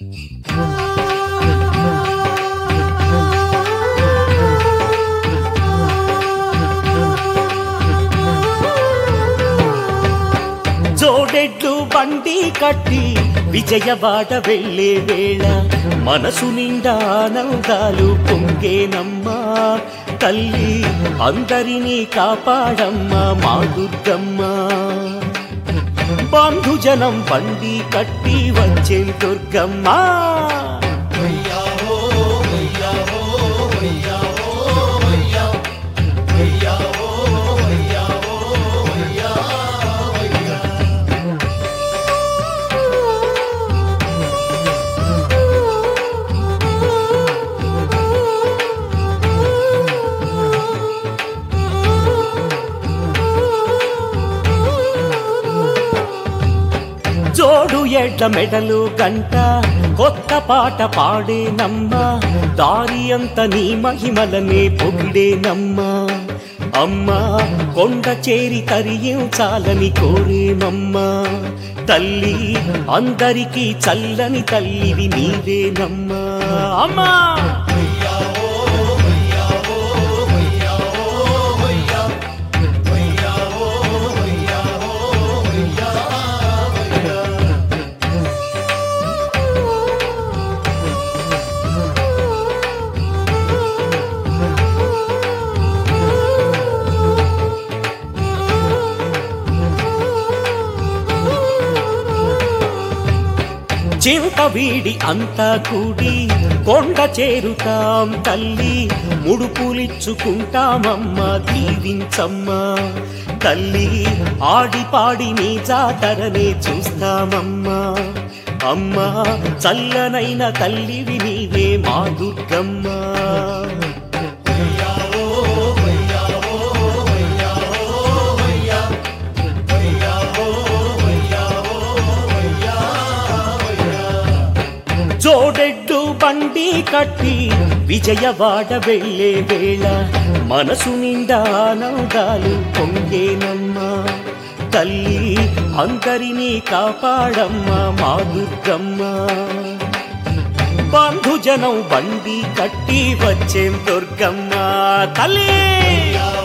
జోడెడ్లు బండి కట్టి విజయవాడ వెళ్ళే వేళ మనసు నిండా ఆనందాలు పొంగేనమ్మా. తల్లి అందరినీ కాపాడమ్మా మా దుర్గమ్మ. బంధుజనం బండి కట్టి వచ్చే దుర్గమ్మ. జోడు ఎడ్ల మెడలు గంట కొత్త పాట పాడేనమ్మా. దారి అంత నీ మహిమలనే పొగిడేనమ్మా. అమ్మా కొండ చేరి తరించాలని కోరేనమ్మా. తల్లి అందరికీ చల్లని తల్లివి నీవేనమ్మా. అమ్మా చింత వీడి అంతా కూడి కొండ చేరుతాం తల్లి. ముడుపులిచ్చుకుంటామమ్మా దీవించమ్మా. తల్లి ఆడిపాడి నీ జాతరనే చూస్తామమ్మా. అమ్మా చల్లనైన తల్లివి నీవే మా దుర్గమ్మ. జోడెడ్డు బండి కట్టి విజయవాడ వెళ్ళే వేళ మనసు నిండా ఆనందాలు పొంగేనమ్మా. తల్లి అందరినీ కాపాడమ్మా మా దుర్గమ్మ. బంధుజనం బండి కట్టి వచ్చేం దుర్గమ్మ. తల్లి